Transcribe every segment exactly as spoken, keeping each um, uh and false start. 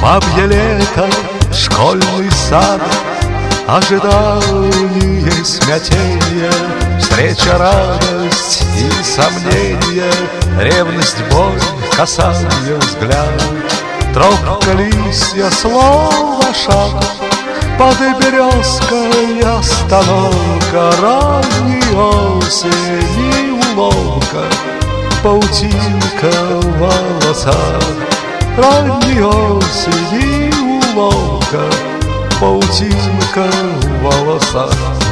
Бабье лето, школьный сад, ожидание, смятение, встреча, радость и сомнение, ревность, боль, касание, взгляд, тропка, листья, слово, шаг, под березкой остановка, ранней осени уловка, паутинка в волосах, ранней осени уловка, паутинка в волосах.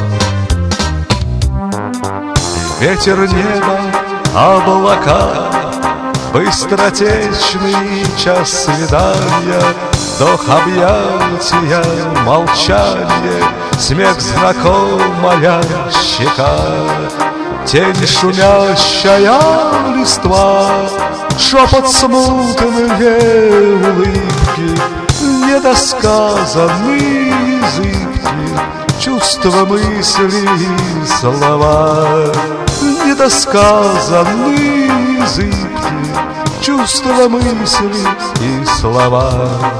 Ветер, небо, облака, быстротечный час свидания, вдох, объятия, молчание, смех, знакомая щека, тень, шумящая листва, шепот, смутные улыбки, недосказанные языки, чувства, мысли и слова, недосказанные языки, чувства, мысли и слова.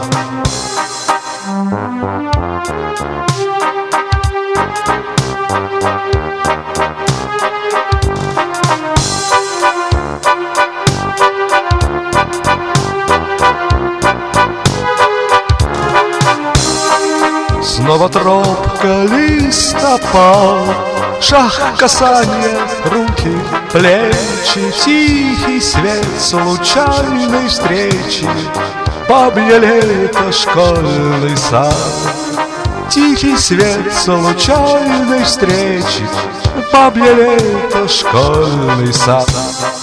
Снова тропка, листопад, шаг, касание, руки, плечи, тихий свет случайной встречи, бабье лето, школьный сад, тихий свет случайной встречи, бабье лето, школьный сад.